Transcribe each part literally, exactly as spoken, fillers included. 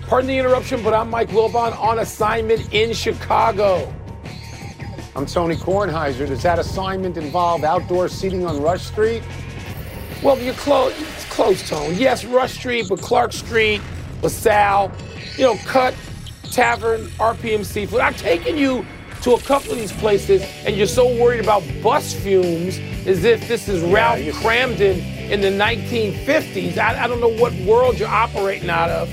Pardon the interruption, but I'm Mike Wilbon on assignment in Chicago. I'm Tony Kornheiser. Does that assignment involve outdoor seating on Rush Street? Well, you're close. It's close, Tone. Yes, Rush Street, but Clark Street, LaSalle, you know, Cut, Tavern, R P M Seafood. I've taken you to a couple of these places, and you're so worried about bus fumes as if this is Ralph yeah, Cramden in the nineteen fifties. I, I don't know what world you're operating out of.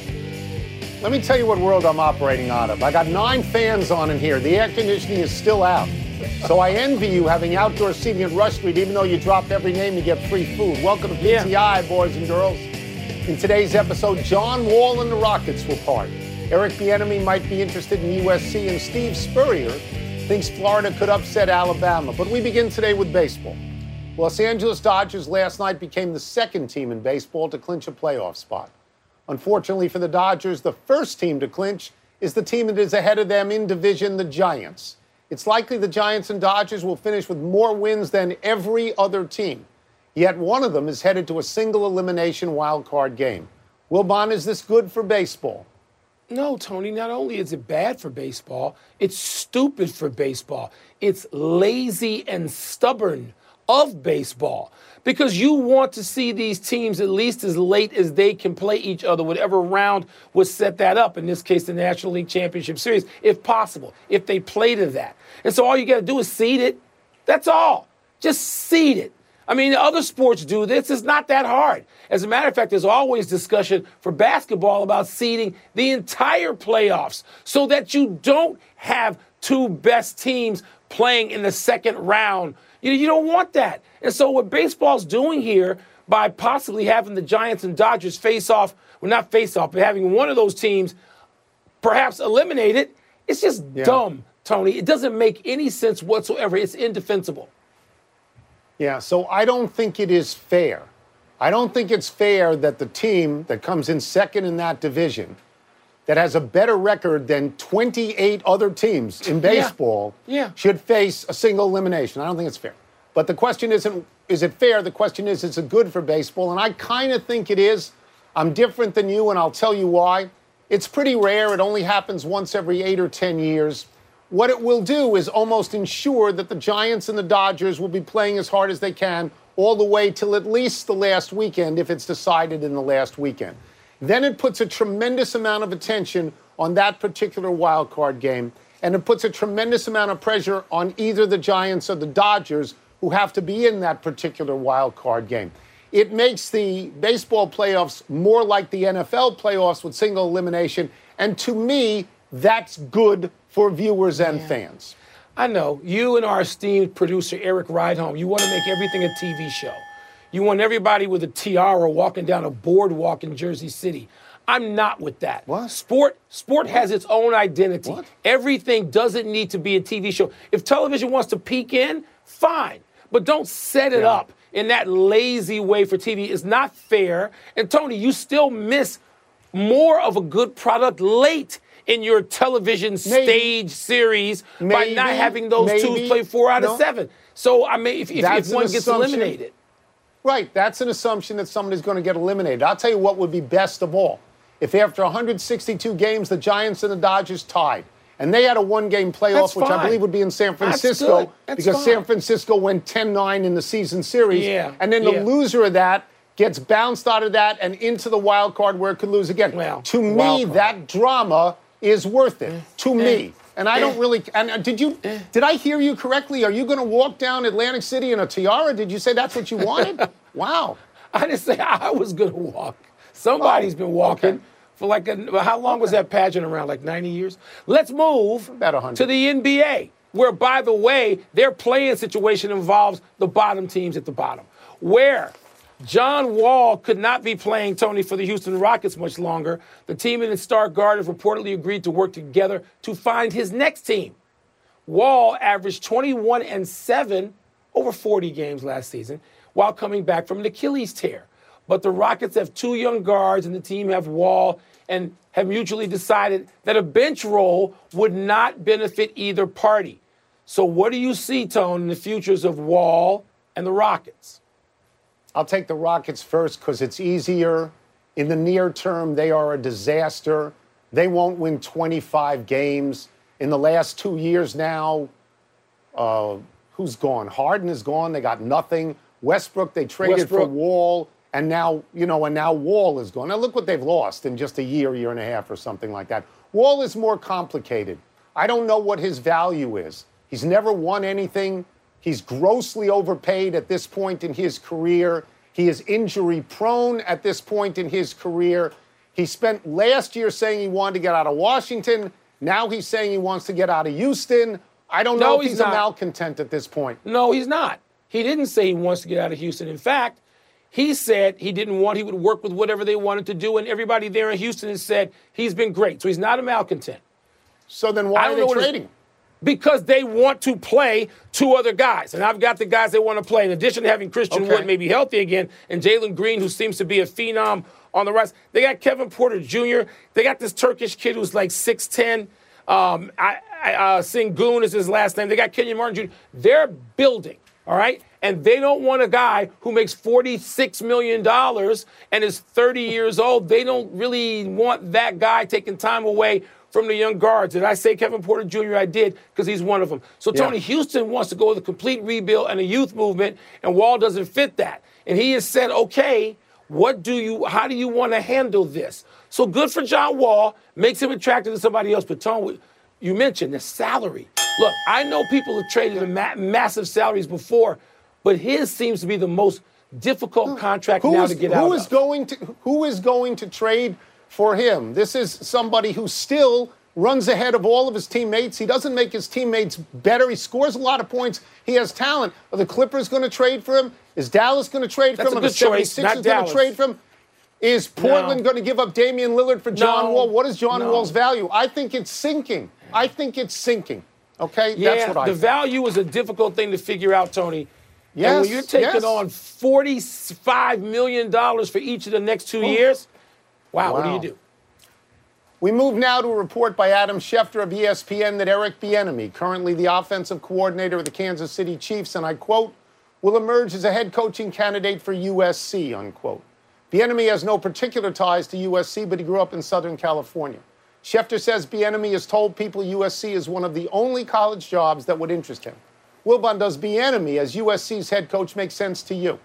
Let me tell you what world I'm operating out of. I got nine fans on in here. The air conditioning is still out. So I envy you having outdoor seating at Rush Street, even though you dropped every name to get free food. Welcome to P T I, yeah. boys and girls. In today's episode, John Wall and the Rockets will part. Eric Bieniemy might be interested in U S C, and Steve Spurrier thinks Florida could upset Alabama. But we begin today with baseball. Los Angeles Dodgers last night became the second team in baseball to clinch a playoff spot. Unfortunately for the Dodgers, the first team to clinch is the team that is ahead of them in division, the Giants. It's likely the Giants and Dodgers will finish with more wins than every other team. Yet one of them is headed to a single elimination wild card game. Wilbon, is this good for baseball? No, Tony, not only is it bad for baseball, it's stupid for baseball. It's lazy and stubborn of baseball. Because you want to see these teams at least as late as they can play each other, whatever round would set that up, in this case, the National League Championship Series, if possible, if they play to that. And so all you got to do is seed it. That's all. Just seed it. I mean, other sports do this. It's not that hard. As a matter of fact, there's always discussion for basketball about seeding the entire playoffs so that you don't have two best teams playing in the second round. You know, you don't want that. And so what baseball's doing here by possibly having the Giants and Dodgers face off, well, not face off, but having one of those teams perhaps eliminated, it's just yeah. dumb, Tony. It doesn't make any sense whatsoever. It's indefensible. Yeah, so I don't think it is fair. I don't think it's fair that the team that comes in second in that division, that has a better record than twenty-eight other teams in baseball, yeah. Yeah. should face a single elimination. I don't think it's fair. But the question isn't, is it fair? The question is, is it good for baseball? And I kind of think it is. I'm different than you, and I'll tell you why. It's pretty rare. It only happens once every eight or ten years. What it will do is almost ensure that the Giants and the Dodgers will be playing as hard as they can all the way till at least the last weekend, if it's decided in the last weekend. Then it puts a tremendous amount of attention on that particular wild card game, and it puts a tremendous amount of pressure on either the Giants or the Dodgers, who have to be in that particular wild card game. It makes the baseball playoffs more like the N F L playoffs with single elimination, and to me, that's good for viewers and yeah. fans. I know. You and our esteemed producer, Eric Rydholm, you want to make everything a T V show. You want everybody with a tiara walking down a boardwalk in Jersey City. I'm not with that. What? Sport, sport has its own identity. What? Everything doesn't need to be a T V show. If television wants to peek in, fine. But don't set it yeah. up in that lazy way for T V. It's not fair. And, Tony, you still miss more of a good product late in your television maybe. stage series maybe. by not having those maybe. two play four out no. of seven. So, I mean, if, if, if one gets eliminated. Right. That's an assumption that somebody's going to get eliminated. I'll tell you what would be best of all. If after one hundred sixty-two games, the Giants and the Dodgers tied, and they had a one-game playoff, which I believe would be in San Francisco, That's because fine. San Francisco went ten nine in the season series. Yeah, and then the yeah. loser of that gets bounced out of that and into the wild card where it could lose again. Well, to me, that drama is worth it. Eh, to eh, me. And I eh, don't really – and uh, did you eh. – did I hear you correctly? Are you going to walk down Atlantic City in a tiara? Did you say that's what you wanted? Wow. I didn't say I was going to walk. Somebody's oh, been walking. Okay. For like a, how long was that pageant around? Like ninety years? Let's move About one hundred. To the N B A, where, by the way, their playing situation involves the bottom teams at the bottom. Where John Wall could not be playing, Tony, for the Houston Rockets much longer. The team and its star guard have reportedly agreed to work together to find his next team. Wall averaged twenty-one and seven over forty games last season while coming back from an Achilles tear. But the Rockets have two young guards, and the team have Wall, and have mutually decided that a bench role would not benefit either party. So what do you see, Tone, in the futures of Wall and the Rockets? I'll take the Rockets first because it's easier In the near term, they are a disaster. They won't win twenty-five games. In the last two years now, uh, who's gone? Harden is gone. They got nothing. Westbrook, they traded Westbrook. for Wall, and now, you know, and now Wall is gone. Now look what they've lost in just a year, year and a half or something like that. Wall is more complicated. I don't know what his value is. He's never won anything. He's grossly overpaid at this point in his career. He is injury prone at this point in his career. He spent last year saying he wanted to get out of Washington. Now he's saying he wants to get out of Houston. I don't know no, if he's, he's a malcontent at this point. No, he's not. He didn't say he wants to get out of Houston. In fact, he said he didn't want, he would work with whatever they wanted to do, and everybody there in Houston has said he's been great. So he's not a malcontent. So then why are they trading? Because they want to play two other guys. And I've got the guys they want to play. In addition to having Christian okay. Wood maybe healthy again and Jalen Green, who seems to be a phenom on the rise. They got Kevin Porter Junior They got this Turkish kid who's like six ten. Um, I, I, uh, Sengun is his last name. They got Kenyon Martin Junior They're building, all right? And they don't want a guy who makes forty-six million dollars and is thirty years old. They don't really want that guy taking time away from the young guards. Did I say Kevin Porter Junior? I did, because he's one of them. So Tony, yeah. Houston wants to go with a complete rebuild and a youth movement, and Wall doesn't fit that. And he has said, okay, what do you, how do you want to handle this? So good for John Wall, makes him attractive to somebody else. But Tony, you mentioned the salary. Look, I know people have traded ma- massive salaries before, but his seems to be the most difficult contract who now is, to get who out is of. Going to, who is going to trade for him? This is somebody who still runs ahead of all of his teammates. He doesn't make his teammates better. He scores a lot of points. He has talent. Are the Clippers going to trade for him? Is Dallas going to trade for That's him? A Are good the seventy-sixers going to trade for him? Is Portland no. going to give up Damian Lillard for John no. Wall? What is John no. Wall's value? I think it's sinking. I think it's sinking. Okay? Yeah, That's what I the think. value is a difficult thing to figure out, Tony. Yes, and when you're taking yes. on forty-five million dollars for each of the next two oh. years, wow, wow, what do you do? We move now to a report by Adam Schefter of E S P N that Eric Bieniemy, currently the offensive coordinator of the Kansas City Chiefs, and I quote, will emerge as a head coaching candidate for U S C, unquote. Bieniemy has no particular ties to U S C, but he grew up in Southern California. Schefter says Bieniemy has told people U S C is one of the only college jobs that would interest him. Wilbon, does Bieniemy as U S C's head coach make sense to you?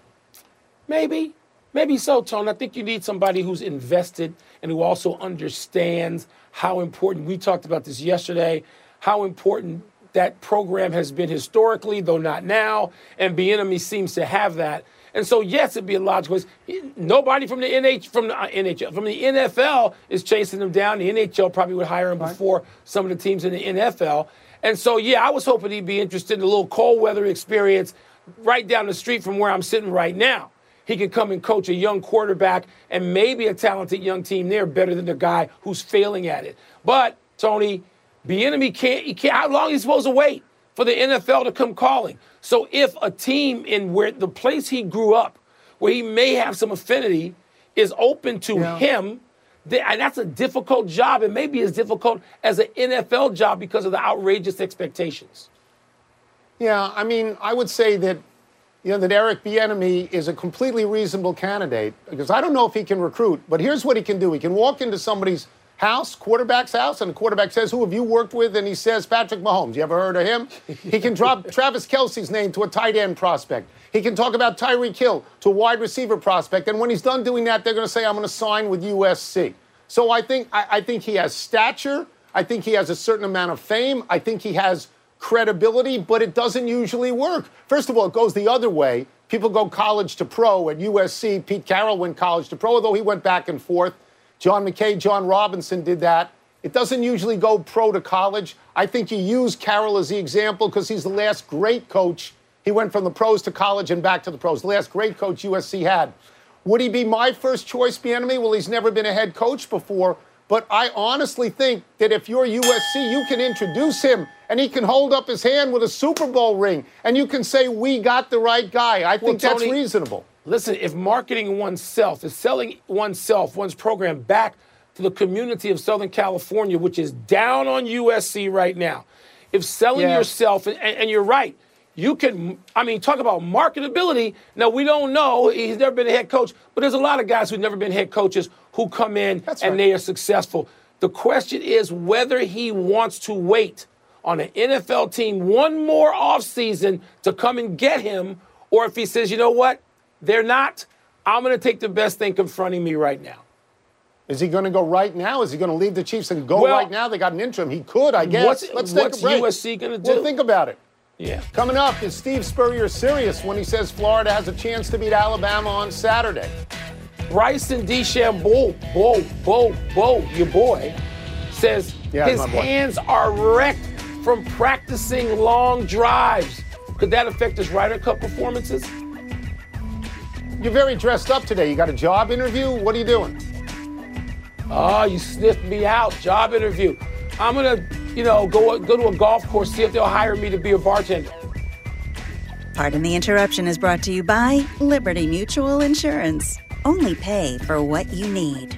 Maybe. Maybe so, Tony. I think you need somebody who's invested and who also understands how important, we talked about this yesterday, how important that program has been historically, though not now, and Bieniemy seems to have that. And so, yes, it'd be a logical. Nobody from the N H from the N H L from the N F L is chasing him down. The N H L probably would hire him right. before some of the teams in the N F L. And so, yeah, I was hoping he'd be interested in a little cold weather experience right down the street from where I'm sitting right now. He could come and coach a young quarterback and maybe a talented young team there better than the guy who's failing at it. But, Tony, Bieniemy can't, he can't, how long is he supposed to wait for the N F L to come calling? So if a team in where the place he grew up, where he may have some affinity, is open to yeah. him, and that's a difficult job. It may be as difficult as an N F L job because of the outrageous expectations. Yeah, I mean, I would say that, you know, that Eric Bieniemy is a completely reasonable candidate, because I don't know if he can recruit, but here's what he can do. He can walk into somebody's house, quarterback's house, and the quarterback says, who have you worked with? And he says, Patrick Mahomes. You ever heard of him? He can drop Travis Kelce's name to a tight end prospect. He can talk about Tyreek Hill to a wide receiver prospect. And when he's done doing that, they're going to say, I'm going to sign with U S C. So I think I, I think he has stature. I think he has a certain amount of fame. I think he has credibility, but it doesn't usually work. First of all, it goes the other way. People go college to pro. At U S C, Pete Carroll went college to pro, although he went back and forth. John McKay, John Robinson did that. It doesn't usually go pro to college. I think you use Carroll as the example because he's the last great coach. He went from the pros to college and back to the pros. The last great coach U S C had. Would he be my first choice, Bieniemy? Well, he's never been a head coach before. But I honestly think that if you're U S C, you can introduce him and he can hold up his hand with a Super Bowl ring and you can say, we got the right guy. I think well, Tony, that's reasonable. Listen, if marketing oneself is selling oneself, one's program back to the community of Southern California, which is down on U S C right now, if selling yeah. yourself, and, and you're right, you can, I mean, talk about marketability. Now, we don't know. He's never been a head coach, but there's a lot of guys who've never been head coaches who come in That's and right. they are successful. The question is whether he wants to wait on an N F L team one more offseason to come and get him, or if he says, you know what, they're not, I'm going to take the best thing confronting me right now. Is he going to go right now? Is he going to leave the Chiefs and go Well, right now? They got an interim. He could, I guess. What's, Let's take what's a break. U S C going to do? Well, think about it. Yeah. Coming up, is Steve Spurrier serious when he says Florida has a chance to beat Alabama on Saturday? Bryson DeChambeau, Bo, Bo, Bo, your boy, says Yeah, his my boy. hands are wrecked from practicing long drives. Could that affect his Ryder Cup performances? You're very dressed up today. You got a job interview? What are you doing? Oh, you sniffed me out. Job interview. I'm going to, you know, go, go to a golf course, see if they'll hire me to be a bartender. Pardon the Interruption is brought to you by Liberty Mutual Insurance. Only pay for what you need.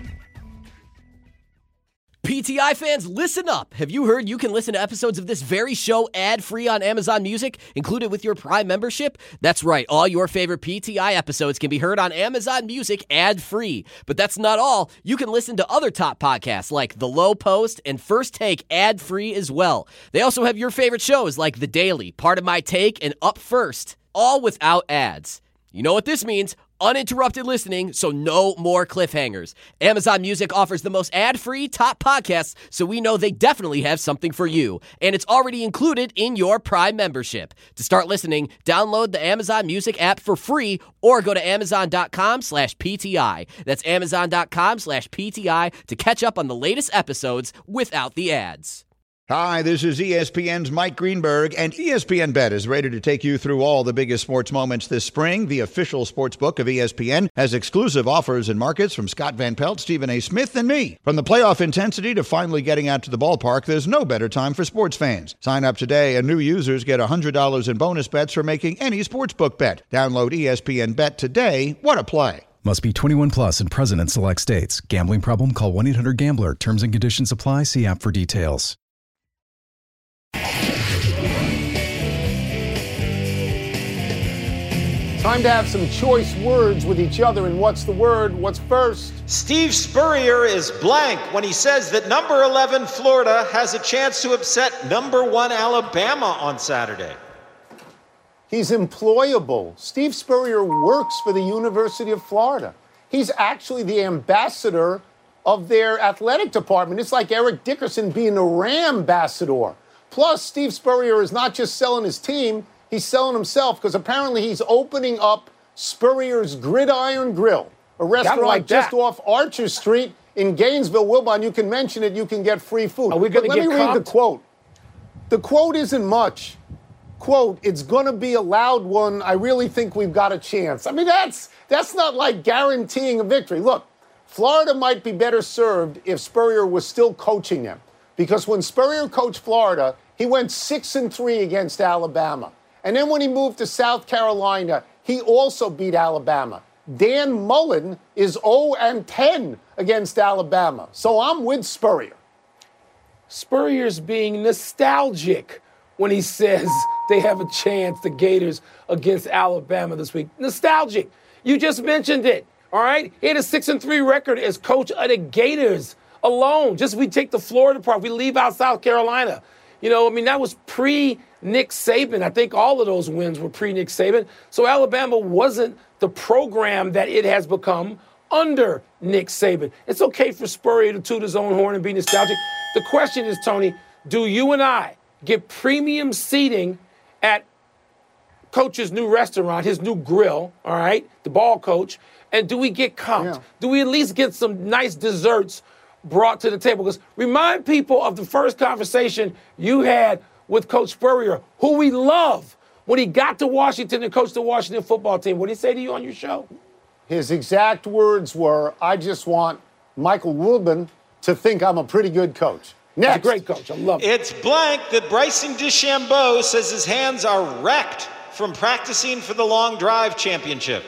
P T I fans, listen up. Have you heard you can listen to episodes of this very show ad-free on Amazon Music, included with your Prime membership? That's right. All your favorite P T I episodes can be heard on Amazon Music ad-free. But that's not all. You can listen to other top podcasts like The Low Post and First Take ad-free as well. They also have your favorite shows like The Daily, Part of My Take, and Up First, all without ads. You know what this means? Uninterrupted listening, so no more cliffhangers. Amazon Music offers the most ad-free top podcasts, so we know they definitely have something for you. And it's already included in your Prime membership. To start listening, download the Amazon Music app for free or go to amazon.com slash PTI. That's amazon.com slash PTI to catch up on the latest episodes without the ads. Hi, this is E S P N's Mike Greenberg, and E S P N Bet is ready to take you through all the biggest sports moments this spring. The official sports book of E S P N has exclusive offers and markets from Scott Van Pelt, Stephen A. Smith, and me. From the playoff intensity to finally getting out to the ballpark, there's no better time for sports fans. Sign up today, and new users get one hundred dollars in bonus bets for making any sportsbook bet. Download E S P N Bet today. What a play. Must be twenty-one plus and present in select states. Gambling problem? Call one eight hundred gambler. Terms and conditions apply. See app for details. Time to have some choice words with each other. And what's the word? What's first? Steve Spurrier is blank when he says that number eleven Florida has a chance to upset number one Alabama on Saturday. He's employable. Steve Spurrier works for the University of Florida. He's actually the ambassador of their athletic department. It's like Eric Dickerson being a Ram ambassador. Plus, Steve Spurrier is not just selling his team, he's selling himself, because apparently he's opening up Spurrier's Gridiron Grill, a restaurant like just that. off Archer Street in Gainesville. Wilbon, you can mention it, you can get free food. Are we gonna But let get me read the comped? quote. The quote isn't much. Quote, it's going to be a loud one. I really think we've got a chance. I mean, that's that's not like guaranteeing a victory. Look, Florida might be better served if Spurrier was still coaching them. Because when Spurrier coached Florida, he went six and three against Alabama. And then when he moved to South Carolina, he also beat Alabama. Dan Mullen is oh and ten against Alabama. So I'm with Spurrier. Spurrier's being nostalgic when he says they have a chance, the Gators, against Alabama this week. Nostalgic. You just mentioned it, all right? He had a six and three record as coach of the Gators alone. Just if we take the Florida part, we leave out South Carolina. You know, I mean, that was pre-Nick Saban. I think all of those wins were pre-Nick Saban. So Alabama wasn't the program that it has become under Nick Saban. It's okay for Spurrier to toot his own horn and be nostalgic. The question is, Tony, do you and I get premium seating at Coach's new restaurant, his new grill, all right, the ball coach, and do we get comped? Yeah. Do we at least get some nice desserts brought to the table? Because remind people of the first conversation you had with Coach Spurrier, who we love, when he got to Washington and coached the Washington football team. What did he say to you on your show? His exact words were, I just want Michael Wilbon to think I'm a pretty good coach. Next. He's a great coach. I love it. It's blank that Bryson DeChambeau says his hands are wrecked from practicing for the long drive championship.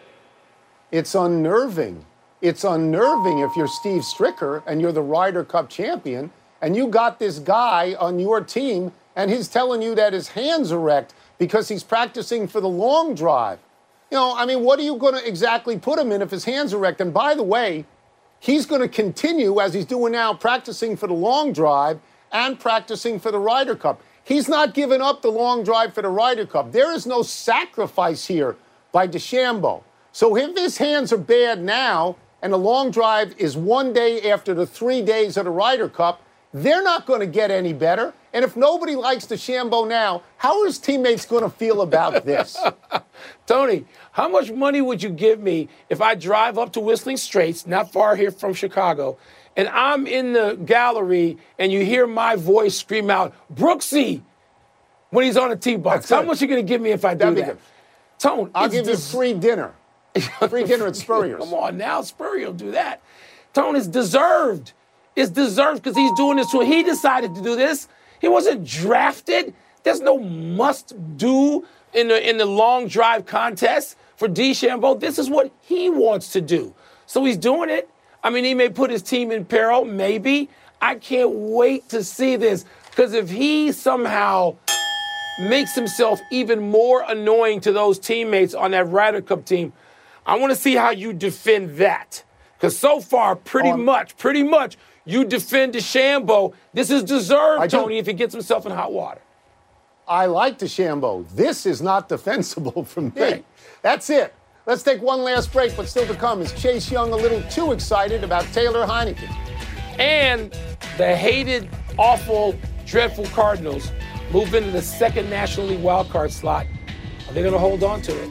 It's unnerving. It's unnerving if you're Steve Stricker and you're the Ryder Cup champion and you got this guy on your team and he's telling you that his hands are wrecked. because he's practicing for the long drive. You know, I mean, what are you going to exactly put him in if his hands are wrecked? And by the way, he's going to continue, as he's doing now, practicing for the long drive and practicing for the Ryder Cup. He's not giving up the long drive for the Ryder Cup. There is no sacrifice here by DeChambeau. So if his hands are bad now and the long drive is one day after the three days of the Ryder Cup, they're not going to get any better. And if nobody likes DeChambeau now, how are his teammates going to feel about this? Tony, how much money would you give me if I drive up to Whistling Straits, not far here from Chicago, and I'm in the gallery and you hear my voice scream out, Brooksy, when he's on a tee box? How much are you going to give me if I do That'd be that? good. Tone, I'll it's give you des- free dinner. Free dinner at Spurrier's. Come on now, Spurrier will do that. Tone, is deserved. It's deserved because he's doing this when he decided to do this. He wasn't drafted. There's no must-do in the in the long drive contest for DeChambeau. This is what he wants to do. So he's doing it. I mean, he may put his team in peril, maybe. I can't wait to see this because if he somehow makes himself even more annoying to those teammates on that Ryder Cup team, I want to see how you defend that. Because so far, pretty Um, much, pretty much, you defend DeChambeau. This is deserved, I do. Tony, if he gets himself in hot water. I like DeChambeau. This is not defensible from me. Right. That's it. Let's take one last break, but still to come is Chase Young a little too excited about Taylor Heineke. And the hated, awful, dreadful Cardinals move into the second National League wildcard slot. Are they going to hold on to it?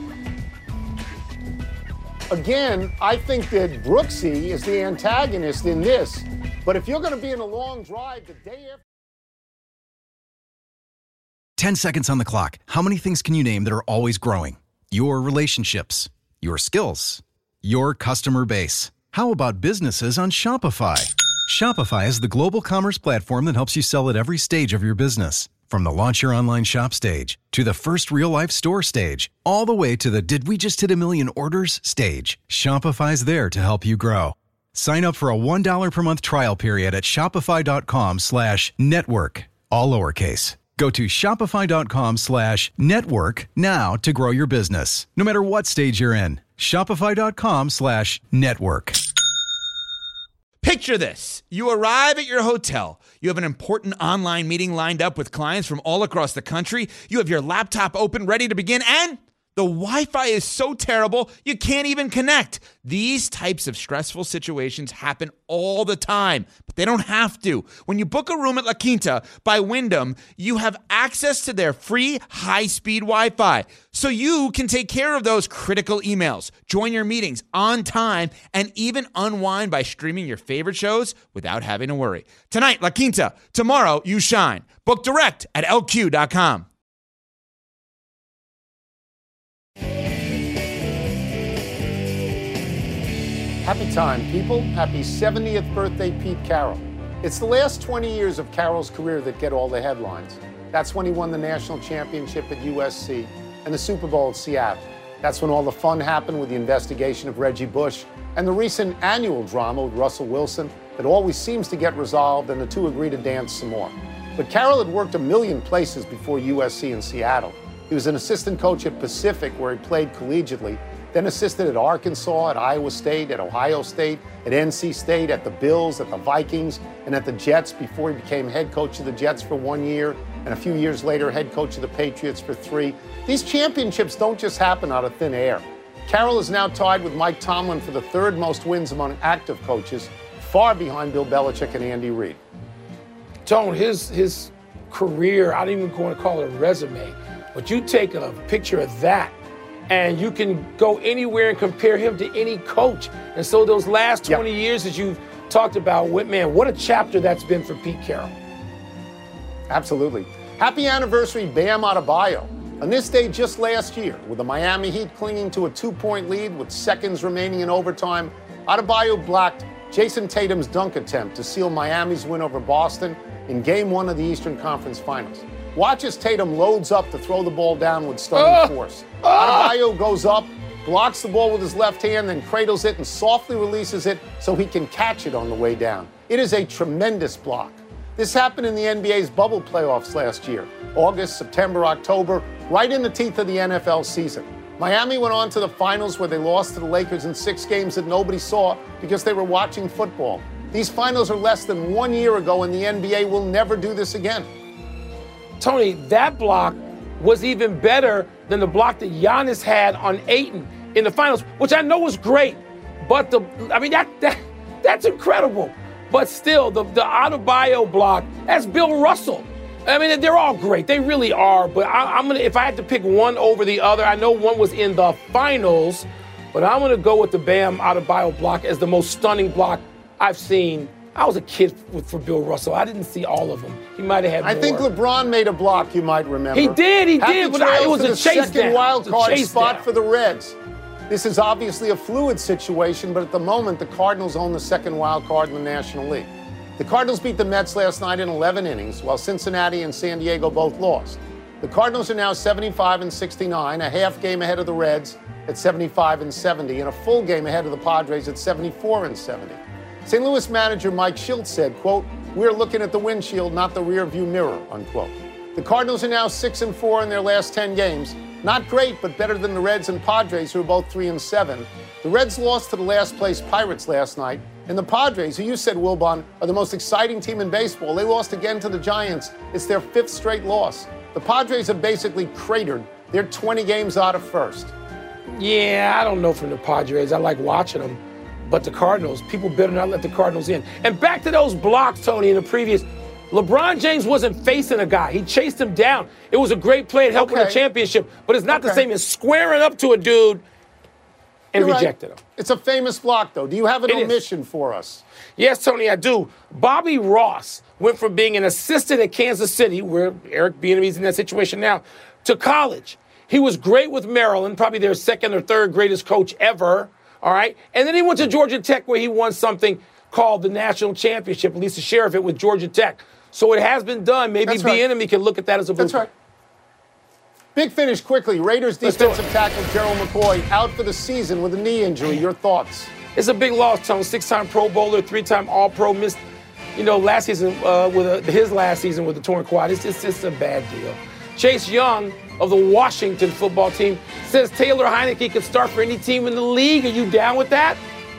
Again, I think that Brooksy is the antagonist in this. But if you're going to be in a long drive the day after... ten seconds on the clock. How many things can you name that are always growing? Your relationships, your skills, your customer base. How about businesses on Shopify? Shopify is the global commerce platform that helps you sell at every stage of your business. From the launch your online shop stage to the first real-life store stage, all the way to the did we just hit a million orders stage. Shopify's there to help you grow. Sign up for a one dollar per month trial period at shopify.com slash network, all lowercase. Go to shopify.com slash network now to grow your business, no matter what stage you're in. Shopify.com slash network. Picture this. You arrive at your hotel. You have an important online meeting lined up with clients from all across the country. You have your laptop open, ready to begin, and the Wi-Fi is so terrible, you can't even connect. These types of stressful situations happen all the time, but they don't have to. When you book a room at La Quinta by Wyndham, you have access to their free high-speed Wi-Fi, so you can take care of those critical emails, join your meetings on time, and even unwind by streaming your favorite shows without having to worry. Tonight, La Quinta. Tomorrow, you shine. Book direct at L Q dot com. Happy time, people. Happy seventieth birthday, Pete Carroll. It's the last twenty years of Carroll's career that get all the headlines. That's when he won the national championship at U S C and the Super Bowl at Seattle. That's when all the fun happened with the investigation of Reggie Bush and the recent annual drama with Russell Wilson that always seems to get resolved and the two agree to dance some more. But Carroll had worked a million places before U S C and Seattle. He was an assistant coach at Pacific, where he played collegiately, then assisted at Arkansas, at Iowa State, at Ohio State, at N C State, at the Bills, at the Vikings, and at the Jets before he became head coach of the Jets for one year, and a few years later, head coach of the Patriots for three. These championships don't just happen out of thin air. Carroll is now tied with Mike Tomlin for the third most wins among active coaches, far behind Bill Belichick and Andy Reid. Tone, his, his career, I don't even want to call it a resume, but you take a picture of that, and you can go anywhere and compare him to any coach. And so those last twenty yep. years that you've talked about, man, what a chapter that's been for Pete Carroll. Absolutely. Happy anniversary, Bam Adebayo. On this day just last year, with the Miami Heat clinging to a two-point lead with seconds remaining in overtime, Adebayo blocked Jason Tatum's dunk attempt to seal Miami's win over Boston in Game one of the Eastern Conference Finals. Watch as Tatum loads up to throw the ball down with stunning oh. force. Adebayo goes up, blocks the ball with his left hand, then cradles it and softly releases it so he can catch it on the way down. It is a tremendous block. This happened in the N B A's bubble playoffs last year. August, September, October, right in the teeth of the N F L season. Miami went on to the finals where they lost to the Lakers in six games that nobody saw because they were watching football. These finals are less than one year ago, and the N B A will never do this again. Tony, that block was even better than the block that Giannis had on Ayton in the finals, which I know was great. But the, I mean, that, that that's incredible. But still, the, the Adebayo block, that's Bill Russell. I mean, they're all great. They really are. But I, I'm gonna, if I had to pick one over the other, I know one was in the finals, but I'm gonna go with the Bam Adebayo block as the most stunning block I've seen. I was a kid for, for Bill Russell. I didn't see all of them. He might have had I more. think LeBron made a block, you might remember. He did, he Happy did, but I, it was for a the chase second down. wild It was a card chase spot down. for the Reds. This is obviously a fluid situation, but at the moment, the Cardinals own the second wild card in the National League. The Cardinals beat the Mets last night in eleven innings, while Cincinnati and San Diego both lost. The Cardinals are now seventy-five and sixty-nine, a half game ahead of the Reds at seventy-five and seventy, and a full game ahead of the Padres at seventy-four and seventy. Saint Louis manager Mike Shildt said, quote, "We're looking at the windshield, not the rearview mirror," unquote. The Cardinals are now six and four in their last ten games. Not great, but better than the Reds and Padres, who are both three and seven. The Reds lost to the last place Pirates last night. And the Padres, who you said, Wilbon, are the most exciting team in baseball. They lost again to the Giants. It's their fifth straight loss. The Padres have basically cratered. They're twenty games out of first. Yeah, I don't know from the Padres. I like watching them. But the Cardinals, people better not let the Cardinals in. And back to those blocks, Tony, in the previous, LeBron James wasn't facing a guy. He chased him down. It was a great play. It helped Okay. win a championship. But it's not Okay. the same as squaring up to a dude and You're right. rejected him. It's a famous block, though. Do you have an It is. omission for us? Yes, Tony, I do. Bobby Ross went from being an assistant at Kansas City, where Eric Bieniemy's in that situation now, to college. He was great with Maryland, probably their second or third greatest coach ever, all right? And then he went to Georgia Tech, where he won something called the National Championship, at least a share of it with Georgia Tech. So it has been done. Maybe That's right. Bieniemy can look at that as a That's blueprint. right. Big finish quickly. Raiders Let's do defensive it. tackle Gerald McCoy out for the season with a knee injury. Your thoughts? It's a big loss, Tone. Six-time Pro Bowler, three-time All-Pro. Missed, you know, last season uh, with a, his last season with the torn quad. It's just it's a bad deal. Chase Young of the Washington football team says Taylor Heineke could start for any team in the league. Are you down with that?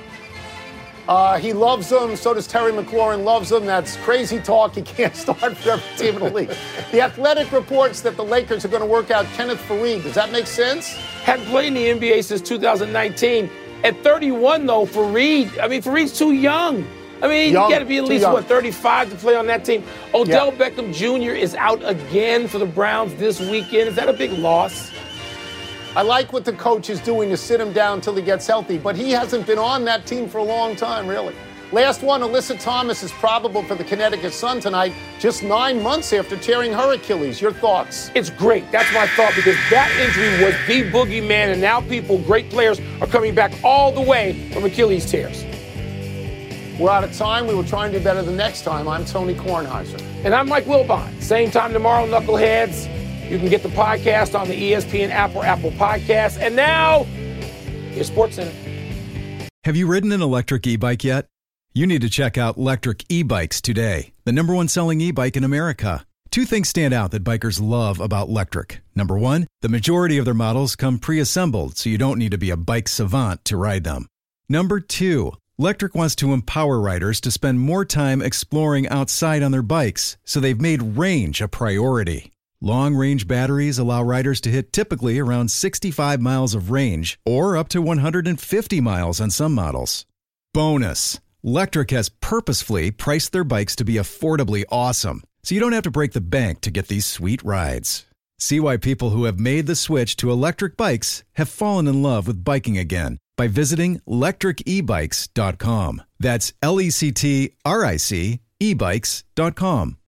Uh, he loves them. So does Terry McLaurin. Loves them. That's crazy talk. He can't start for every team in the league. The Athletic reports that the Lakers are going to work out Kenneth Faried. Does that make sense? Hadn't played in the N B A since two thousand nineteen. At thirty-one, though, Fareed, I mean, Fareed's too young. I mean, Young, you got to be at too least, young. what, thirty-five to play on that team. Odell Yeah. Beckham Junior is out again for the Browns this weekend. Is that a big loss? I like what the coach is doing to sit him down until he gets healthy, but he hasn't been on that team for a long time, really. Last one, Alyssa Thomas is probable for the Connecticut Sun tonight, just nine months after tearing her Achilles. Your thoughts? It's great. That's my thought, because that injury was the boogeyman, and now people, great players, are coming back all the way from Achilles tears. We're out of time. We will try and do better the next time. I'm Tony Kornheiser. And I'm Mike Wilbon. Same time tomorrow, Knuckleheads. You can get the podcast on the E S P N app or Apple Podcasts. And now, your Sports Center. Have you ridden an electric e-bike yet? You need to check out Lectric E-Bikes today, the number one selling e-bike in America. Two things stand out that bikers love about Lectric. Number one, the majority of their models come pre-assembled, so you don't need to be a bike savant to ride them. Number two, Lectric wants to empower riders to spend more time exploring outside on their bikes, so they've made range a priority. Long-range batteries allow riders to hit typically around sixty-five miles of range, or up to one hundred fifty miles on some models. Bonus, Lectric has purposefully priced their bikes to be affordably awesome, so you don't have to break the bank to get these sweet rides. See why people who have made the switch to electric bikes have fallen in love with biking again by visiting lectric e bikes dot com. That's L E C T R I C e bikes dot com.